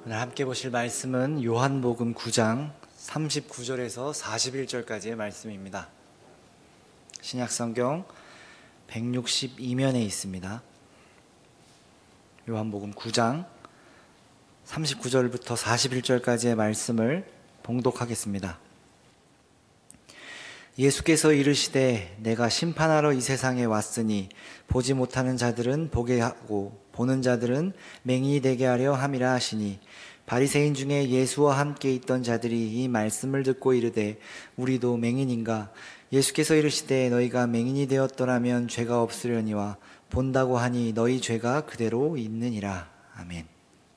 오늘 함께 보실 말씀은 요한복음 9장 39절에서 41절까지의 말씀입니다. 신약성경 162면에 있습니다. 요한복음 9장 39절부터 41절까지의 말씀을 봉독하겠습니다. 예수께서 이르시되 내가 심판하러 이 세상에 왔으니 보지 못하는 자들은 보게 하고 보는 자들은 맹인이 되게 하려 함이라 하시니, 바리새인 중에 예수와 함께 있던 자들이 이 말씀을 듣고 이르되 우리도 맹인인가? 예수께서 이르시되 너희가 맹인이 되었더라면 죄가 없으려니와 본다고 하니 너희 죄가 그대로 있느니라. 아멘.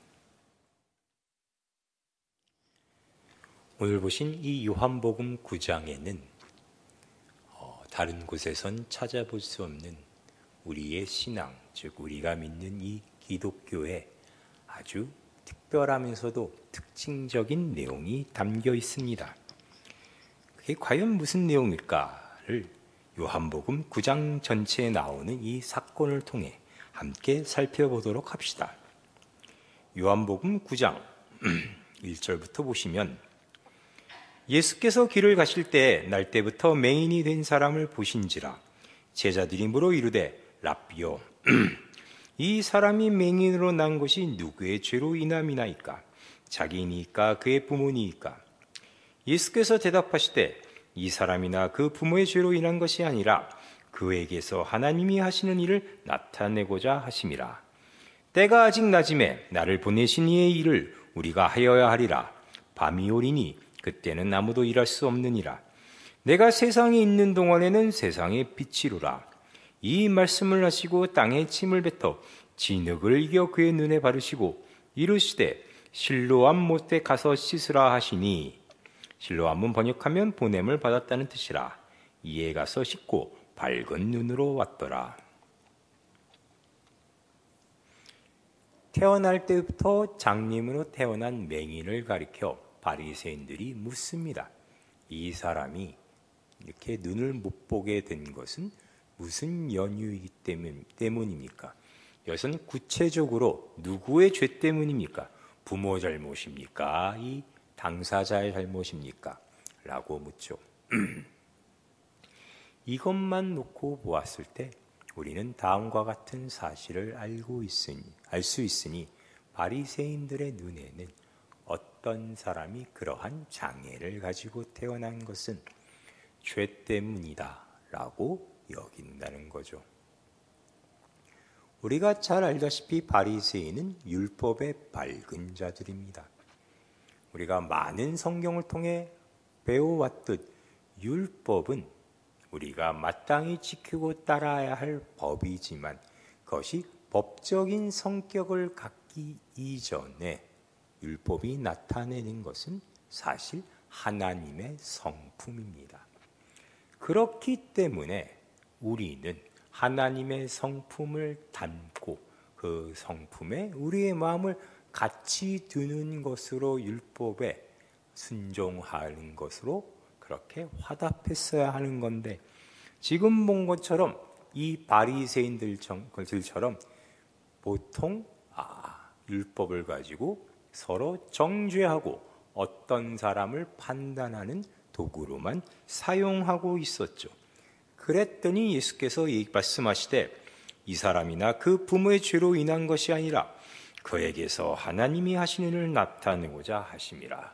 오늘 보신 이 요한복음 9장에는 다른 곳에선 찾아볼 수 없는 우리의 신앙, 즉 우리가 믿는 이 기독교의 아주 특별하면서도 특징적인 내용이 담겨 있습니다. 그게 과연 무슨 내용일까를 요한복음 9장 전체에 나오는 이 사건을 통해 함께 살펴보도록 합시다. 요한복음 9장 1절부터 보시면, 예수께서 길을 가실 때 날때부터 맹인이 된 사람을 보신지라. 제자들이 물어 이르되 랍비여, 이 사람이 맹인으로 난 것이 누구의 죄로 인함이나이까? 자기니까 그의 부모니이까? 예수께서 대답하시되 이 사람이나 그 부모의 죄로 인한 것이 아니라 그에게서 하나님이 하시는 일을 나타내고자 하심이라. 때가 아직 낮음에 나를 보내신 이의 일을 우리가 하여야 하리라. 밤이 오리니 그때는 아무도 일할 수 없느니라. 내가 세상에 있는 동안에는 세상의 빛이루라. 이 말씀을 하시고 땅에 침을 뱉어 진흙을 이겨 그의 눈에 바르시고 이르시되 실로암 못에 가서 씻으라 하시니, 실로암은 번역하면 보냄을 받았다는 뜻이라. 이에 가서 씻고 밝은 눈으로 왔더라. 태어날 때부터 장님으로 태어난 맹인을 가리켜 바리새인들이 묻습니다. 이 사람이 이렇게 눈을 못 보게 된 것은 무슨 연유이기 때문입니까? 여기서는 구체적으로 누구의 죄 때문입니까? 부모 잘못입니까? 이 당사자의 잘못입니까? 라고 묻죠. 이것만 놓고 보았을 때 우리는 다음과 같은 사실을 알 수 있으니 바리새인들의 눈에는 어떤 사람이 그러한 장애를 가지고 태어난 것은 죄 때문이다 라고 여긴다는 거죠. 우리가 잘 알다시피 바리새인은 율법의 밝은 자들입니다. 우리가 많은 성경을 통해 배워왔듯 율법은 우리가 마땅히 지키고 따라야 할 법이지만 그것이 법적인 성격을 갖기 이전에 율법이 나타내는 것은 사실 하나님의 성품입니다. 그렇기 때문에 우리는 하나님의 성품을 담고 그 성품에 우리의 마음을 같이 두는 것으로 것으로 순종하는 것으로 그렇게 화답했어야 하는 건데, 지금 본 것처럼 이 바리새인들처럼 보통 율법을 가지고 서로 정죄하고 어떤 사람을 판단하는 도구로만 사용하고 있었죠. 그랬더니 예수께서 말씀하시되 이 사람이나 그 부모의 죄로 인한 것이 아니라 그에게서 하나님이 하시는 일을 나타내고자 하심이라.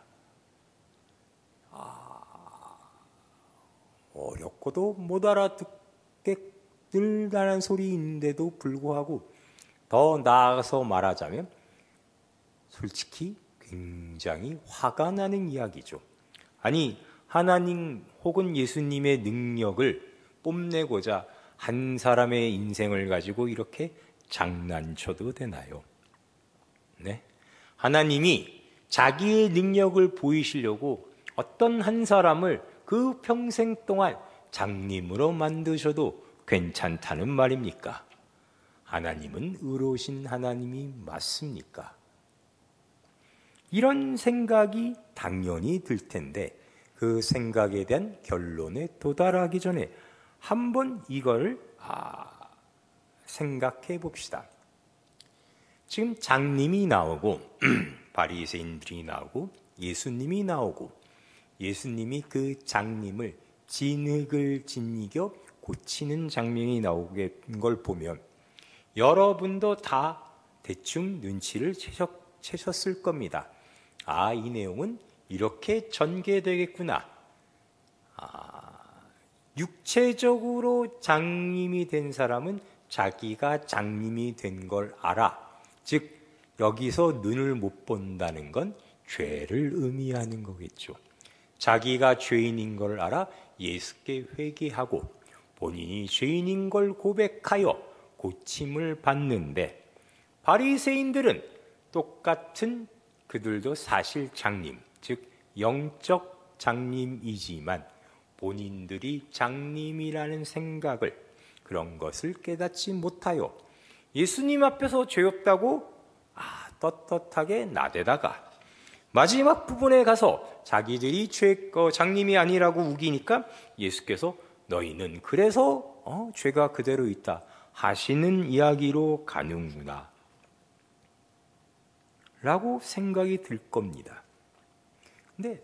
어렵고도 못 알아듣게 늘다는 소리인데도 불구하고 더 나아가서 말하자면 솔직히 굉장히 화가 나는 이야기죠. 아니, 하나님 혹은 예수님의 능력을 뽐내고자 한 사람의 인생을 가지고 이렇게 장난쳐도 되나요? 네? 하나님이 자기의 능력을 보이시려고 어떤 한 사람을 그 평생 동안 장님으로 만드셔도 괜찮다는 말입니까? 하나님은 의로우신 하나님이 맞습니까? 이런 생각이 당연히 들 텐데 그 생각에 대한 결론에 도달하기 전에 한번 이걸 생각해 봅시다. 지금 장님이 나오고 바리새인들이 나오고 예수님이 나오고 예수님이 그 장님을 진흙을 짓이겨 고치는 장면이 나오게 된 걸 보면 여러분도 다 대충 눈치를 채셨을 겁니다. 아, 이 내용은 이렇게 전개되겠구나. 육체적으로 장님이 된 사람은 자기가 장님이 된 걸 알아. 즉 여기서 눈을 못 본다는 건 죄를 의미하는 거겠죠. 자기가 죄인인 걸 알아 예수께 회개하고 본인이 죄인인 걸 고백하여 고침을 받는데, 바리새인들은 똑같은 그들도 사실 장님, 즉 영적 장님이지만 본인들이 장님이라는 생각을, 그런 것을 깨닫지 못하여 예수님 앞에서 죄 없다고 떳떳하게 나대다가 마지막 부분에 가서 자기들이 장님이 아니라고 우기니까 예수께서 너희는 그래서 죄가 그대로 있다 하시는 이야기로 가는구나 라고 생각이 들 겁니다. 근데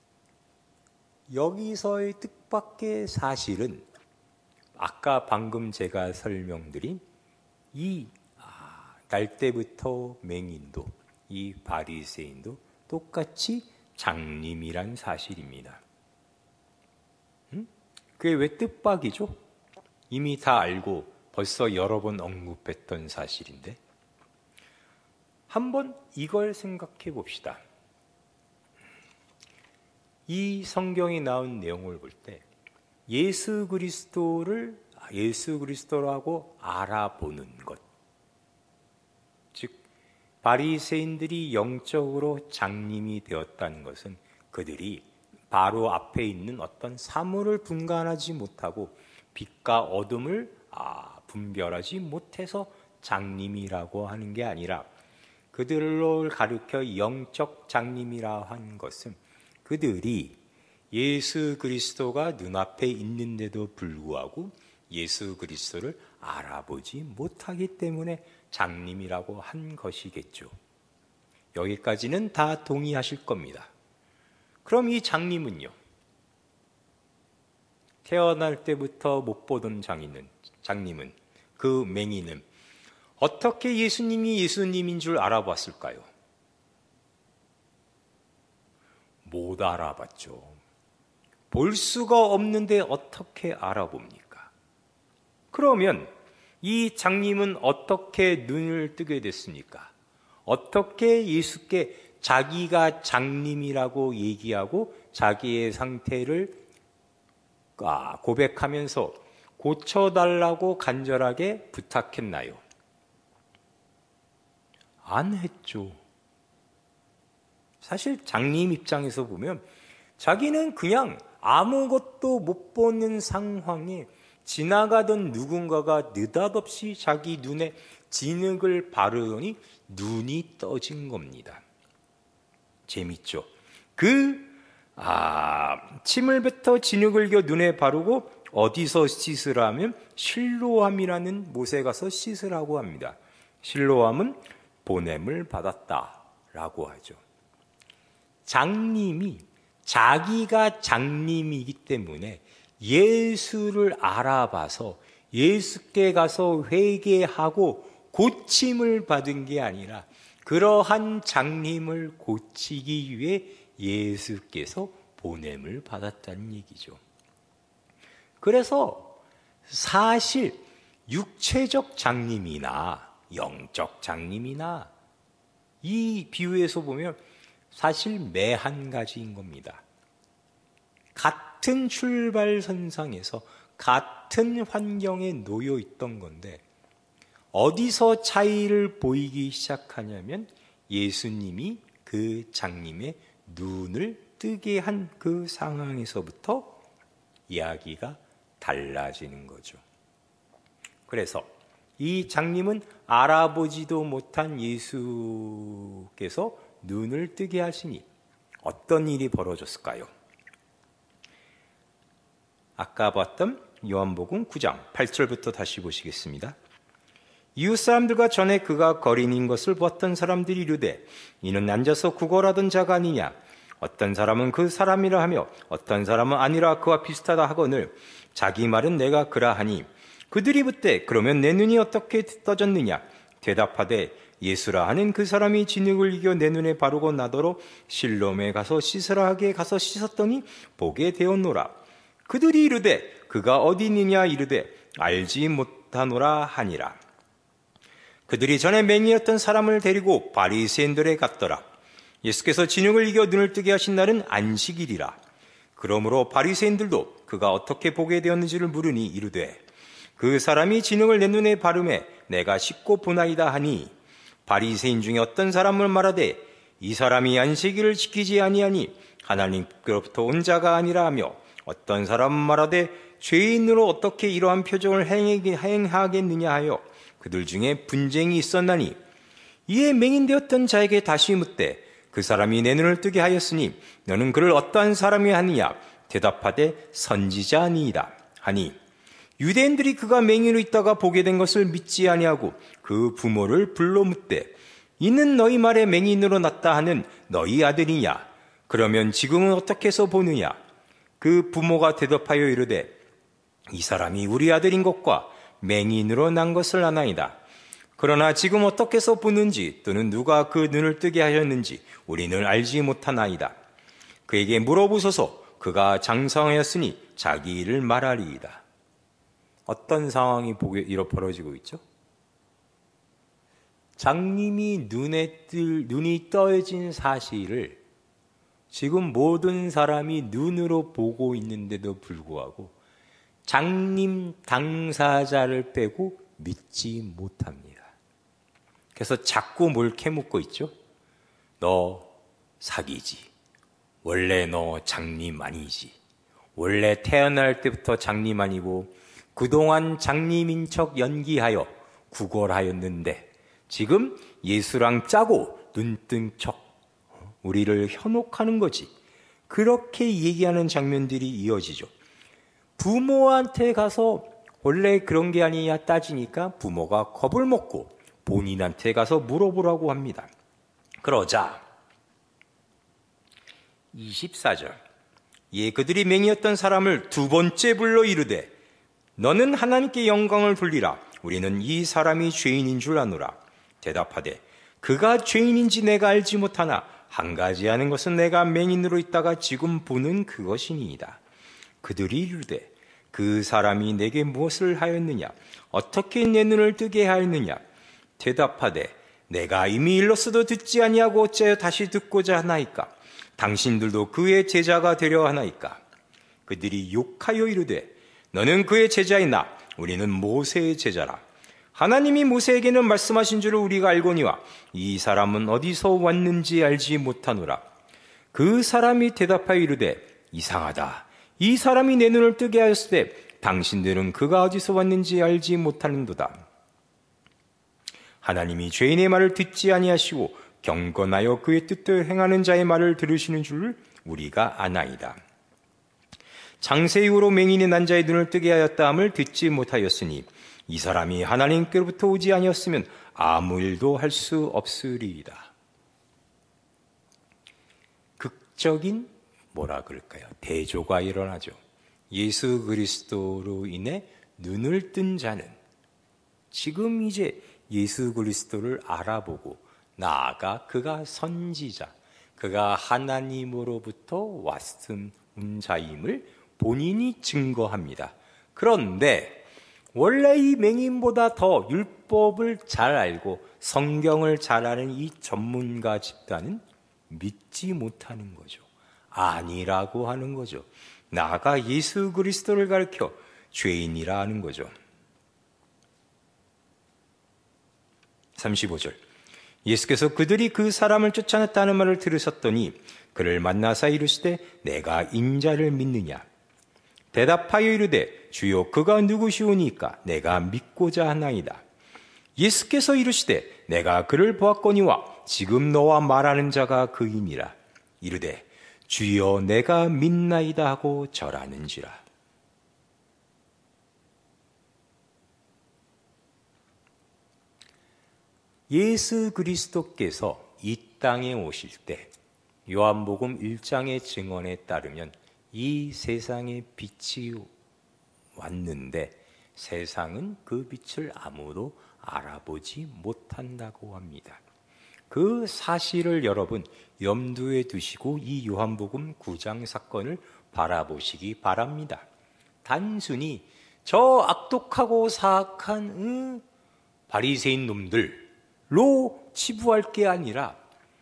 여기서의 뜻밖의 사실은 아까 방금 제가 설명드린 이 날 때부터 맹인도 이 바리새인도 똑같이 장님이란 사실입니다. 그게 왜 뜻밖이죠? 이미 다 알고 벌써 여러 번 언급했던 사실인데, 한번 이걸 생각해 봅시다. 이 성경에 나온 내용을 볼 때 예수 그리스도라고 알아보는 것, 즉 바리새인들이 영적으로 장님이 되었다는 것은 그들이 바로 앞에 있는 어떤 사물을 분간하지 못하고 빛과 어둠을 분별하지 못해서 장님이라고 하는 게 아니라, 그들을 가리켜 영적 장님이라 한 것은 그들이 예수 그리스도가 눈앞에 있는데도 불구하고 예수 그리스도를 알아보지 못하기 때문에 장님이라고 한 것이겠죠. 여기까지는 다 동의하실 겁니다. 그럼 이 장님은요? 태어날 때부터 못 보던 장님은, 그 맹인은 어떻게 예수님이 예수님인 줄 알아봤을까요? 못 알아봤죠. 볼 수가 없는데 어떻게 알아봅니까? 그러면 이 장님은 어떻게 눈을 뜨게 됐습니까? 어떻게 예수께 자기가 장님이라고 얘기하고 자기의 상태를 고백하면서 고쳐달라고 간절하게 부탁했나요? 안 했죠. 사실 장님 입장에서 보면 자기는 그냥 아무것도 못 보는 상황에 지나가던 누군가가 느닷없이 자기 눈에 진흙을 바르더니 눈이 떠진 겁니다. 재밌죠? 침을 뱉어 진흙을 겨 눈에 바르고 어디서 씻으라면 실로암이라는 못에 가서 씻으라고 합니다. 실로암은 보냄을 받았다라고 하죠. 장님이 자기가 장님이기 때문에 예수를 알아봐서 예수께 가서 회개하고 고침을 받은 게 아니라, 그러한 장님을 고치기 위해 예수께서 보냄을 받았다는 얘기죠. 그래서 사실 육체적 장님이나 영적 장님이나 이 비유에서 보면 사실 매 한 가지인 겁니다. 같은 출발선상에서 같은 환경에 놓여 있던 건데, 어디서 차이를 보이기 시작하냐면 예수님이 그 장님의 눈을 뜨게 한 그 상황에서부터 이야기가 달라지는 거죠. 그래서 이 장님은 알아보지도 못한 예수께서 눈을 뜨게 하시니 어떤 일이 벌어졌을까요? 아까 봤던 요한복음 9장 8절부터 다시 보시겠습니다. 이웃 사람들과 전에 그가 거린인 것을 보았던 사람들이 이르되 이는 앉아서 구걸하던 자가 아니냐. 어떤 사람은 그 사람이라 하며 어떤 사람은 아니라 그와 비슷하다 하거늘 자기 말은 내가 그라하니 그들이 묻되 그러면 내 눈이 어떻게 떠졌느냐. 대답하되 예수라 하는 그 사람이 진흙을 이겨 내 눈에 바르고 나더러 실로암에 가서 씻으라 하게 가서 씻었더니 보게 되었노라. 그들이 이르되 그가 어디 있느냐. 이르되 알지 못하노라 하니라. 그들이 전에 맹인이었던 사람을 데리고 바리새인들에 갔더라. 예수께서 진흙을 이겨 눈을 뜨게 하신 날은 안식일이라. 그러므로 바리새인들도 그가 어떻게 보게 되었는지를 물으니 이르되 그 사람이 진흙을 내 눈에 바르매 내가 씻고 보나이다 하니 바리새인 중에 어떤 사람을 말하되 이 사람이 안식일을 지키지 아니하니 하나님께로부터 온 자가 아니라 하며 어떤 사람은 말하되 죄인으로 어떻게 이러한 표정을 행하겠느냐 하여 그들 중에 분쟁이 있었나니 이에 맹인되었던 자에게 다시 묻되 그 사람이 내 눈을 뜨게 하였으니 너는 그를 어떠한 사람이 하느냐. 대답하되 선지자 아니이다 하니 유대인들이 그가 맹인으로 있다가 보게 된 것을 믿지 아니하고 그 부모를 불러 묻되 이는 너희 말에 맹인으로 났다 하는 너희 아들이냐. 그러면 지금은 어떻게 해서 보느냐. 그 부모가 대답하여 이르되 이 사람이 우리 아들인 것과 맹인으로 난 것을 아나이다. 그러나 지금 어떻게 해서 보는지 또는 누가 그 눈을 뜨게 하였는지 우리는 알지 못하나이다. 그에게 물어보소서. 그가 장성하였으니 자기 일을 말하리이다. 어떤 상황이 벌어지고 있죠? 장님이 눈이 떠진 사실을 지금 모든 사람이 눈으로 보고 있는데도 불구하고 장님 당사자를 빼고 믿지 못합니다. 그래서 자꾸 뭘 캐묻고 있죠? 너 사기지. 원래 너 장님 아니지. 원래 태어날 때부터 장님 아니고 그동안 장님인 척 연기하여 구걸하였는데 지금 예수랑 짜고 눈뜬 척 우리를 현혹하는 거지. 그렇게 얘기하는 장면들이 이어지죠. 부모한테 가서 원래 그런 게 아니냐 따지니까 부모가 겁을 먹고 본인한테 가서 물어보라고 합니다. 그러자 24절 예 그들이 맹인이었던 사람을 두 번째 불러 이르되 너는 하나님께 영광을 돌리라. 우리는 이 사람이 죄인인 줄 아노라. 대답하되 그가 죄인인지 내가 알지 못하나 한 가지 아는 것은 내가 맹인으로 있다가 지금 보는 그것이니이다. 그들이 이르되 그 사람이 내게 무엇을 하였느냐. 어떻게 내 눈을 뜨게 하였느냐. 대답하되 내가 이미 일렀어도 듣지 아니하고 어찌하여 다시 듣고자 하나이까. 당신들도 그의 제자가 되려 하나이까. 그들이 욕하여 이르되 너는 그의 제자이나 우리는 모세의 제자라. 하나님이 모세에게는 말씀하신 줄을 우리가 알거니와 이 사람은 어디서 왔는지 알지 못하노라. 그 사람이 대답하여 이르되 이상하다. 이 사람이 내 눈을 뜨게 하였을 때 당신들은 그가 어디서 왔는지 알지 못하는도다. 하나님이 죄인의 말을 듣지 아니하시고 경건하여 그의 뜻대로 행하는 자의 말을 들으시는 줄을 우리가 아나이다. 장세 이후로 맹인이 난 자의 눈을 뜨게 하였다 함을 듣지 못하였으니 이 사람이 하나님께로부터 오지 아니었으면 아무 일도 할 수 없으리이다. 극적인 뭐라 그럴까요? 대조가 일어나죠. 예수 그리스도로 인해 눈을 뜬 자는 지금 이제 예수 그리스도를 알아보고 나아가 그가 선지자, 그가 하나님으로부터 왔은 자임을 본인이 증거합니다. 그런데 원래 이 맹인보다 더 율법을 잘 알고 성경을 잘 아는 이 전문가 집단은 믿지 못하는 거죠. 아니라고 하는 거죠. 나아가 예수 그리스도를 가르쳐 죄인이라 하는 거죠. 35절 예수께서 그들이 그 사람을 쫓아냈다는 말을 들으셨더니 그를 만나사 이르시되 내가 인자를 믿느냐. 대답하여 이르되 주여 그가 누구시오니까 내가 믿고자 하나이다. 예수께서 이르시되 내가 그를 보았거니와 지금 너와 말하는 자가 그이니라. 이르되 주여 내가 믿나이다 하고 절하는지라. 예수 그리스도께서 이 땅에 오실 때 요한복음 1장의 증언에 따르면 이 세상에 빛이 왔는데 세상은 그 빛을 아무도 알아보지 못한다고 합니다. 그 사실을 여러분 염두에 두시고 이 요한복음 9장 사건을 바라보시기 바랍니다. 단순히 저 악독하고 사악한 바리새인 놈들로 치부할 게 아니라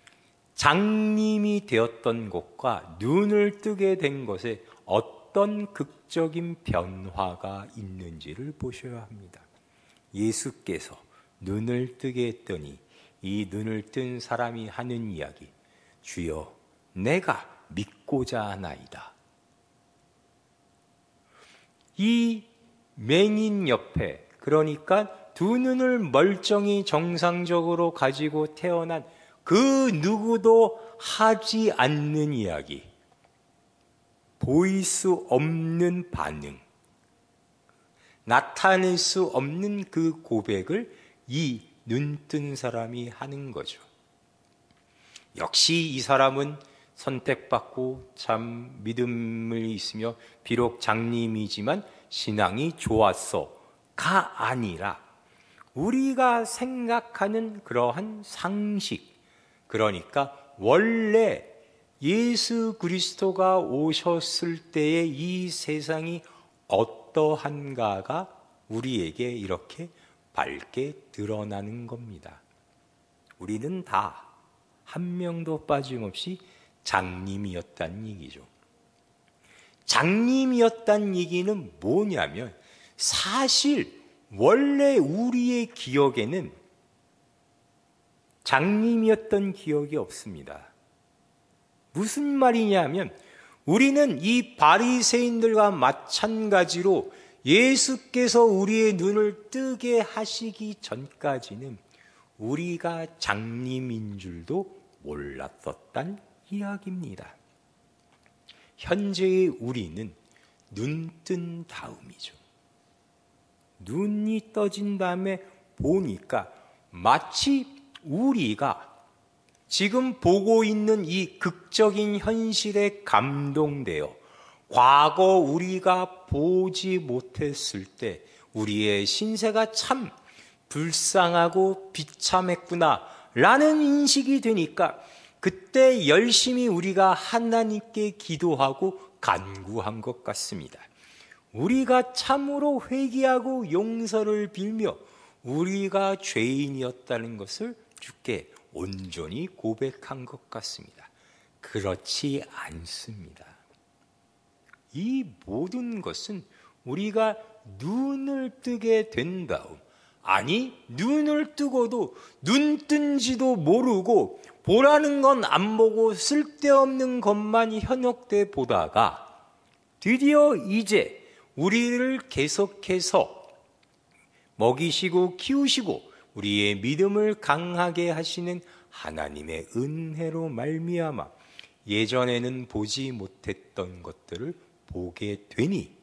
장님이 되었던 것과 눈을 뜨게 된 것에 어떤 극적인 변화가 있는지를 보셔야 합니다. 예수께서 눈을 뜨게 했더니 이 눈을 뜬 사람이 하는 이야기, 주여 내가 믿고자 하나이다. 이 맹인 옆에, 그러니까 두 눈을 멀쩡히 정상적으로 가지고 태어난 그 누구도 하지 않는 이야기, 보일 수 없는 반응, 나타낼 수 없는 그 고백을 이 눈뜬 사람이 하는 거죠. 역시 이 사람은 선택받고 참 믿음을 있으며 비록 장님이지만 신앙이 좋았어가 아니라 우리가 생각하는 그러한 상식, 그러니까 원래 예수 그리스도가 오셨을 때의 이 세상이 어떠한가가 우리에게 이렇게 밝게 드러나는 겁니다. 우리는 다 한 명도 빠짐없이 장님이었다는 얘기죠. 장님이었다는 얘기는 뭐냐면 사실 원래 우리의 기억에는 장님이었던 기억이 없습니다. 무슨 말이냐면 우리는 이 바리새인들과 마찬가지로 예수께서 우리의 눈을 뜨게 하시기 전까지는 우리가 장님인 줄도 몰랐었단 이야기입니다. 현재의 우리는 눈뜬 다음이죠. 눈이 떠진 다음에 보니까 마치 우리가 지금 보고 있는 이 극적인 현실에 감동되어 과거 우리가 보지 못했을 때 우리의 신세가 참 불쌍하고 비참했구나 라는 인식이 되니까 그때 열심히 우리가 하나님께 기도하고 간구한 것 같습니다. 우리가 참으로 회개하고 용서를 빌며 우리가 죄인이었다는 것을 주께 온전히 고백한 것 같습니다. 그렇지 않습니다. 이 모든 것은 우리가 눈을 뜨게 된 다음, 아니 눈을 뜨고도 눈 뜬지도 모르고 보라는 건 안 보고 쓸데없는 것만 현혹돼 보다가 드디어 이제 우리를 계속해서 먹이시고 키우시고 우리의 믿음을 강하게 하시는 하나님의 은혜로 말미암아 예전에는 보지 못했던 것들을 보게 되니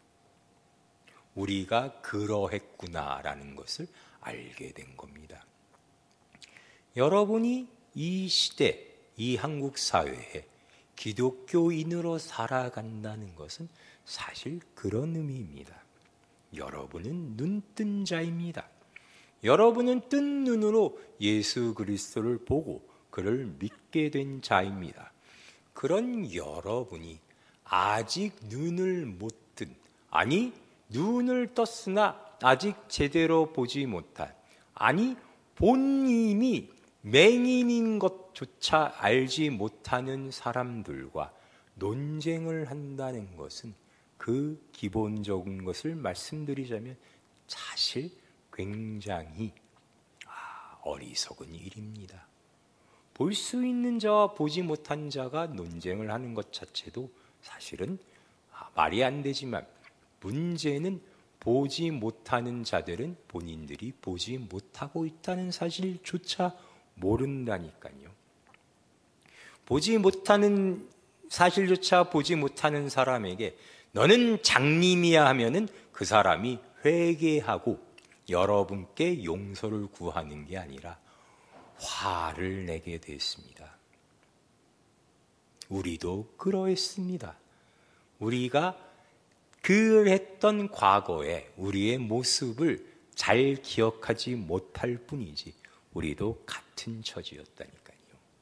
우리가 그러했구나라는 것을 알게 된 겁니다. 여러분이 이 시대, 이 한국 사회에 기독교인으로 살아간다는 것은 사실 그런 의미입니다. 여러분은 눈뜬 자입니다. 여러분은 뜬 눈으로 예수 그리스도를 보고 그를 믿게 된 자입니다. 그런 여러분이 아직 눈을 못 뜬, 아니 눈을 떴으나 아직 제대로 보지 못한, 아니 본인이 맹인인 것조차 알지 못하는 사람들과 논쟁을 한다는 것은 그 기본적인 것을 말씀드리자면 사실 굉장히 어리석은 일입니다. 볼 수 있는 자와 보지 못한 자가 논쟁을 하는 것 자체도 사실은 말이 안 되지만 문제는 보지 못하는 자들은 본인들이 보지 못하고 있다는 사실조차 모른다니까요. 보지 못하는 사실조차 보지 못하는 사람에게 너는 장님이야 하면은 그 사람이 회개하고 여러분께 용서를 구하는 게 아니라 화를 내게 됐습니다. 우리도 그러했습니다. 우리가 그랬던 과거에 우리의 모습을 잘 기억하지 못할 뿐이지 우리도 같은 처지였다니까요.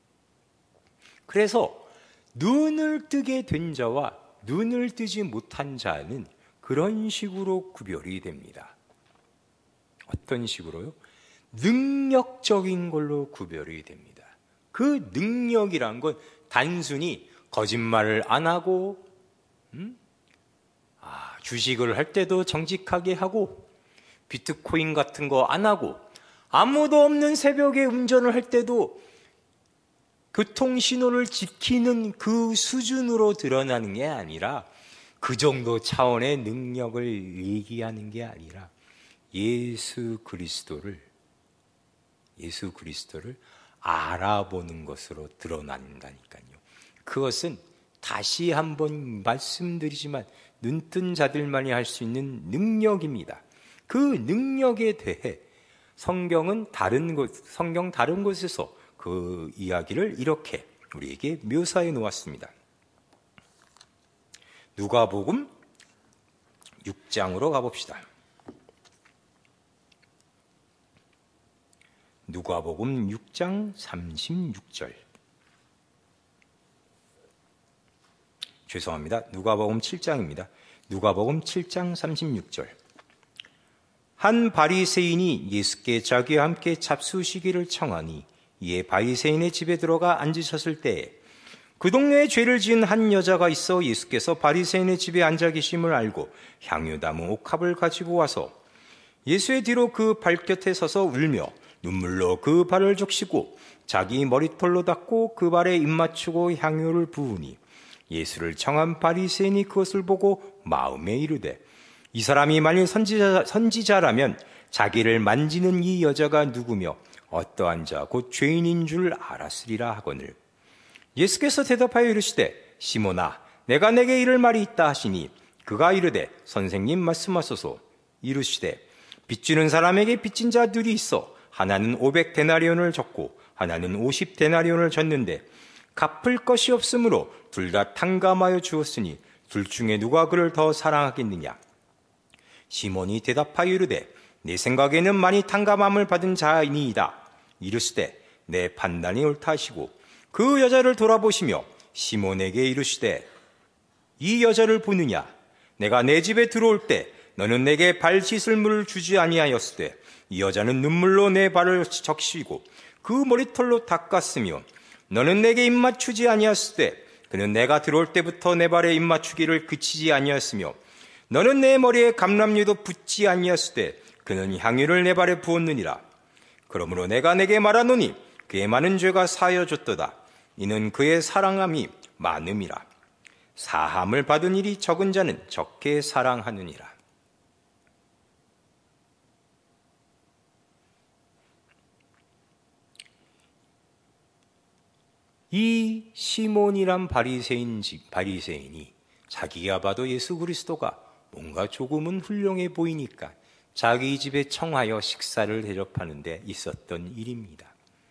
그래서 눈을 뜨게 된 자와 눈을 뜨지 못한 자는 그런 식으로 구별이 됩니다. 어떤 식으로요? 능력적인 걸로 구별이 됩니다. 그 능력이란 건 단순히 거짓말을 안 하고 주식을 할 때도 정직하게 하고 비트코인 같은 거 안 하고 아무도 없는 새벽에 운전을 할 때도 교통신호를 지키는 그 수준으로 드러나는 게 아니라 그 정도 차원의 능력을 얘기하는 게 아니라 예수 그리스도를 알아보는 것으로 드러난다니까요. 그것은 다시 한번 말씀드리지만 눈뜬 자들만이 할 수 있는 능력입니다. 그 능력에 대해 성경 다른 곳에서 그 이야기를 이렇게 우리에게 묘사해 놓았습니다. 누가복음 6장으로 가봅시다. 누가복음 6장 36절. 죄송합니다. 누가복음 7장입니다. 누가복음 7장 36절. 한 바리새인이 예수께 자기와 함께 잡수시기를 청하니 이에 바리새인의 집에 들어가 앉으셨을 때에 그 동네에 죄를 지은 한 여자가 있어 예수께서 바리새인의 집에 앉아 계심을 알고 향유 담은 옥합을 가지고 와서 예수의 뒤로 그 발곁에 서서 울며 눈물로 그 발을 적시고 자기 머리털로 닦고 그 발에 입 맞추고 향유를 부으니 예수를 청한 바리새인이 그것을 보고 마음에 이르되 이 사람이 만일 선지자라면 자기를 만지는 이 여자가 누구며 어떠한 자 곧 죄인인 줄 알았으리라 하거늘 예수께서 대답하여 이르시되 시몬아 내가 내게 이를 말이 있다 하시니 그가 이르되 선생님 말씀하소서. 이르시되 빚주는 사람에게 빚진 자 둘이 있어 하나는 500데나리온을 졌고 하나는 50데나리온을 졌는데 갚을 것이 없으므로 둘 다 탕감하여 주었으니 둘 중에 누가 그를 더 사랑하겠느냐. 시몬이 대답하여 이르되 내 생각에는 많이 탕감함을 받은 자이니이다. 이르시되 내 판단이 옳다 하시고 그 여자를 돌아보시며 시몬에게 이르시되 이 여자를 보느냐. 내가 내 집에 들어올 때 너는 내게 발 씻을 물을 주지 아니하였으되 이 여자는 눈물로 내 발을 적시고 그 머리털로 닦았으며 너는 내게 입 맞추지 아니하였으되 그는 내가 들어올 때부터 내 발에 입 맞추기를 그치지 아니하였으며 너는 내 머리에 감람류도 붓지 아니하였으되 그는 향유를 내 발에 부었느니라. 그러므로 내가 내게 말하노니 그의 많은 죄가 사하여졌도다. 이는 그의 사랑함이 많음이라. 사함을 받은 일이 적은 자는 적게 사랑하느니라. 이 시몬이란 바리새인이 자기가 봐도 예수 그리스도가 뭔가 조금은 훌륭해 보이니까 자기 집에 청하여 식사를 대접하는 데 있었던 일입니다.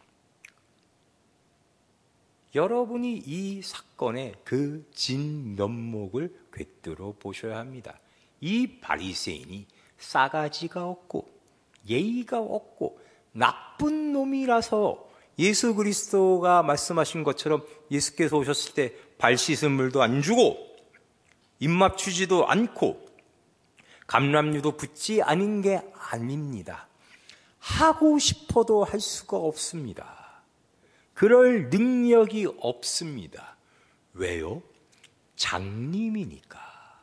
여러분이 이 사건의 그 진면목을 꿰뚫어 보셔야 합니다. 이 바리새인이 싸가지가 없고 예의가 없고 나쁜 놈이라서 예수 그리스도가 말씀하신 것처럼 예수께서 오셨을 때 발 씻은 물도 안 주고 입 맞추지도 않고 감람류도 붓지 않은 게 아닙니다. 하고 싶어도 할 수가 없습니다. 그럴 능력이 없습니다. 왜요? 장님이니까.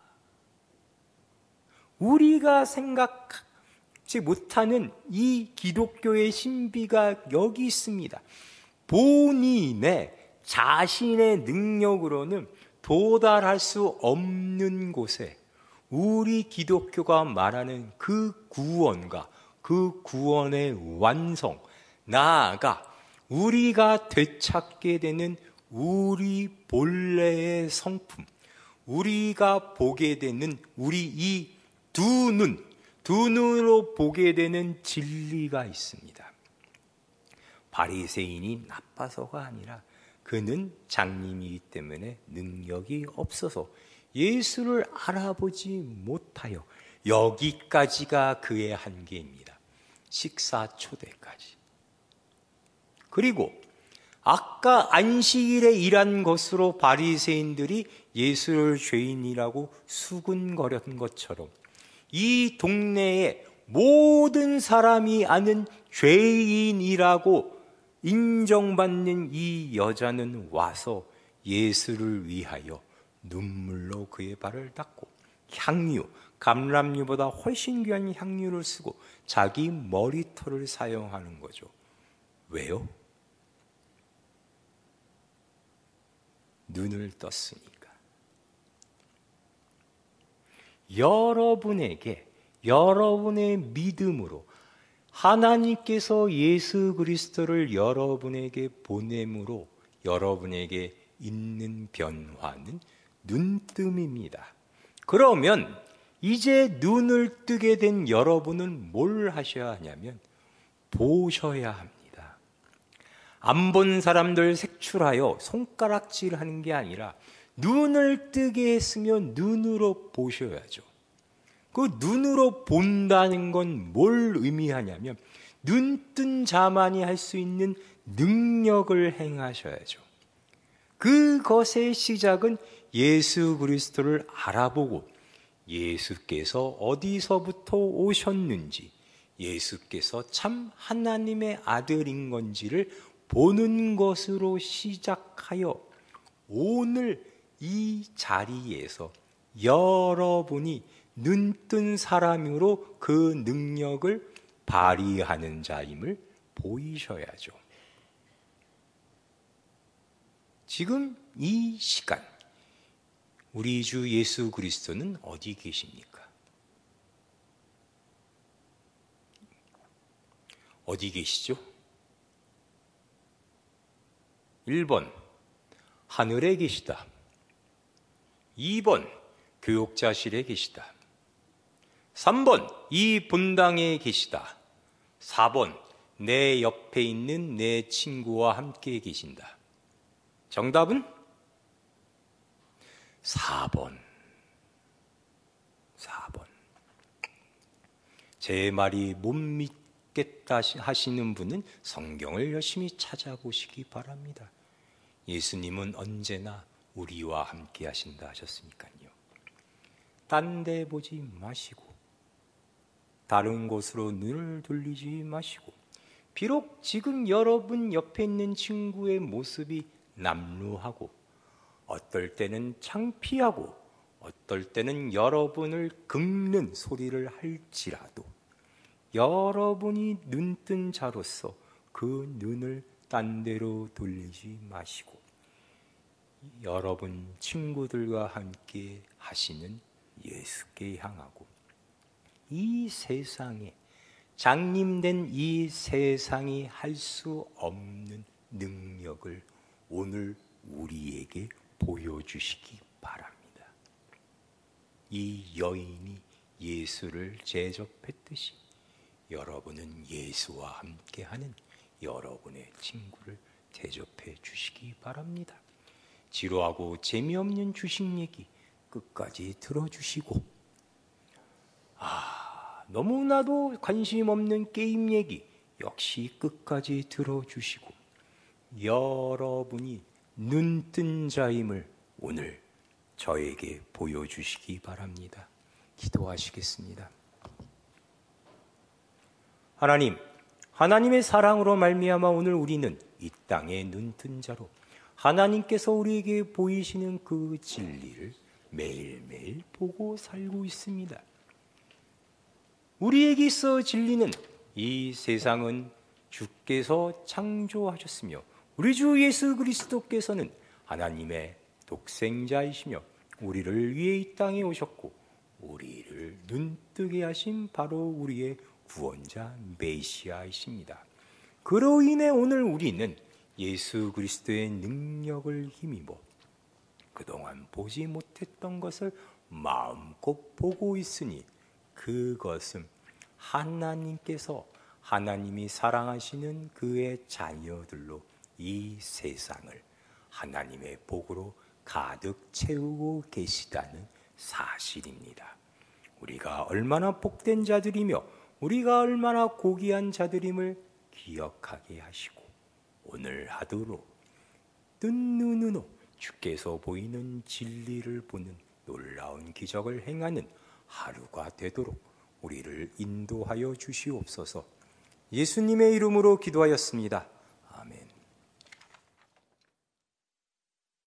우리가 생각지 못하는 이 기독교의 신비가 여기 있습니다. 본인의 자신의 능력으로는 도달할 수 없는 곳에 우리 기독교가 말하는 그 구원과 그 구원의 완성, 나아가 우리가 되찾게 되는 우리 본래의 성품, 우리가 보게 되는 우리 이 두 눈으로 보게 되는 진리가 있습니다. 바리새인이 나빠서가 아니라 그는 장님이기 때문에 능력이 없어서 예수를 알아보지 못하여 여기까지가 그의 한계입니다. 식사 초대까지. 그리고 아까 안식일에 일한 것으로 바리새인들이 예수를 죄인이라고 수군거렸던 것처럼 이 동네에 모든 사람이 아는 죄인이라고 인정받는 이 여자는 와서 예수를 위하여 눈물로 그의 발을 닦고 향유, 감람유보다 훨씬 귀한 향유를 쓰고 자기 머리털을 사용하는 거죠. 왜요? 눈을 떴으니까. 여러분에게 여러분의 믿음으로 하나님께서 예수 그리스도를 여러분에게 보냄으로 여러분에게 있는 변화는 눈뜸입니다. 그러면 이제 눈을 뜨게 된 여러분은 뭘 하셔야 하냐면 보셔야 합니다. 안 본 사람들 색출하여 손가락질하는 게 아니라 눈을 뜨게 했으면 눈으로 보셔야죠. 그 눈으로 본다는 건 뭘 의미하냐면 눈뜬 자만이 할 수 있는 능력을 행하셔야죠. 그것의 시작은 예수 그리스도를 알아보고 예수께서 어디서부터 오셨는지, 예수께서 참 하나님의 아들인 건지를 보는 것으로 시작하여 오늘 이 자리에서 여러분이 눈뜬 사람으로 그 능력을 발휘하는 자임을 보이셔야죠. 지금 이 시간 우리 주 예수 그리스도는 어디 계십니까? 어디 계시죠? 1번 하늘에 계시다. 2번 교육자실에 계시다. 3번 이 본당에 계시다. 4번 내 옆에 있는 내 친구와 함께 계신다. 정답은 4번. 제 말이 못 믿겠다 하시는 분은 성경을 열심히 찾아보시기 바랍니다. 예수님은 언제나 우리와 함께 하신다 하셨으니까요. 딴 데 보지 마시고 다른 곳으로 눈을 돌리지 마시고 비록 지금 여러분 옆에 있는 친구의 모습이 남루하고 어떨 때는 창피하고 어떨 때는 여러분을 긁는 소리를 할지라도 여러분이 눈뜬 자로서 그 눈을 딴 데로 돌리지 마시고 여러분 친구들과 함께 하시는 예수께 향하고 이 세상에 장님된 이 세상이 할 수 없는 능력을 오늘 우리에게 보여주시기 바랍니다. 이 여인이 예수를 제접했듯이 여러분은 예수와 함께하는 여러분의 친구를 대접해 주시기 바랍니다. 지루하고 재미없는 주식 얘기 끝까지 들어주시고 너무나도 관심 없는 게임 얘기 역시 끝까지 들어주시고 여러분이 눈뜬 자임을 오늘 저에게 보여주시기 바랍니다. 기도하시겠습니다. 하나님, 하나님의 사랑으로 말미암아 오늘 우리는 이 땅에 눈뜬 자로 하나님께서 우리에게 보이시는 그 진리를 매일매일 보고 살고 있습니다. 우리에게 있어 진리는 이 세상은 주께서 창조하셨으며 우리 주 예수 그리스도께서는 하나님의 독생자이시며 우리를 위해 이 땅에 오셨고 우리를 눈뜨게 하신 바로 우리의 구원자 메시아이십니다. 그로 인해 오늘 우리는 예수 그리스도의 능력을 힘입어 그동안 보지 못했던 것을 마음껏 보고 있으니 그것은 하나님께서 하나님이 사랑하시는 그의 자녀들로 이 세상을 하나님의 복으로 가득 채우고 계시다는 사실입니다. 우리가 얼마나 복된 자들이며 우리가 얼마나 고귀한 자들임을 기억하게 하시고 오늘 하루로 뜬 눈으로 주께서 보이는 진리를 보는 놀라운 기적을 행하는 하루가 되도록 우리를 인도하여 주시옵소서. 예수님의 이름으로 기도하였습니다.